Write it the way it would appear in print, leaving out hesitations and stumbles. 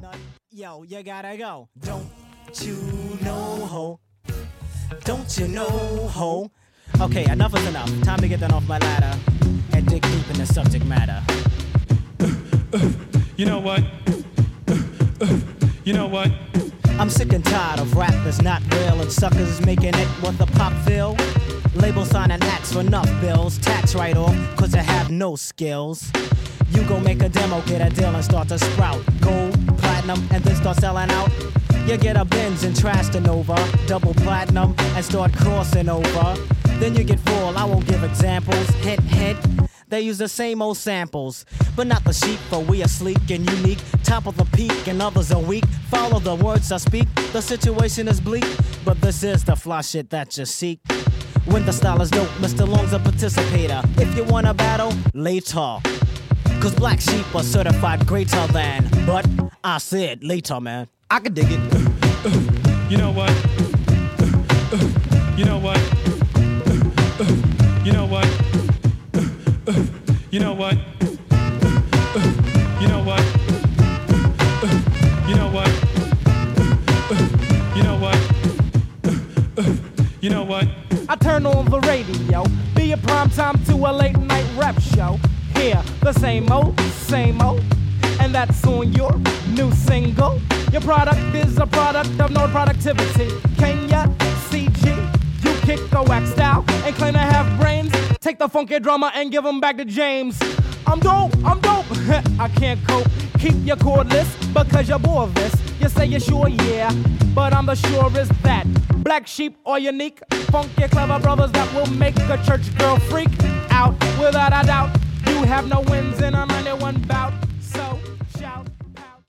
Yo, you gotta go. Don't you know, ho? Don't you know, ho? Okay, enough is enough. Time to get that off my ladder and dig deep in the subject matter. You know what? You know what? I'm sick and tired of rap that's not real and suckers making it what the pop feel. Label signing acts for enough bills. Tax write off cause I have no skills. You go make a demo, get a deal and start to sprout. Gold, platinum, and then start selling out. You get a Benz and trash the Nova. Double platinum and start crossing over. Then you get full, I won't give examples. Hint, hint, they use the same old samples. But not the sheep, for we are sleek and unique. Top of the peak and others are weak. Follow the words I speak, the situation is bleak. But this is the fly shit that you seek. When the style is dope, Mr. Long's a participator. If you wanna battle, later. Cause black sheep are certified greater than. But I said later, man. I can dig it. You know what? You know what? You know what? You know what? You know what? You know what? You know what? You know what? I turn on the radio, be a prime time to a late night rap show. Hear the same old, and that's on your new single. Your product is a product of no productivity. Can ya CG? You kick the wax style and claim to have brains. Take the funky drummer and give him back to James. I'm dope, I can't cope. Keep your cordless because you're bored of this. You say you're sure, yeah, but I'm the surest that black sheep are unique. Funky, clever brothers that will make a church girl freak out without a doubt. You have no wins in a 91 bout.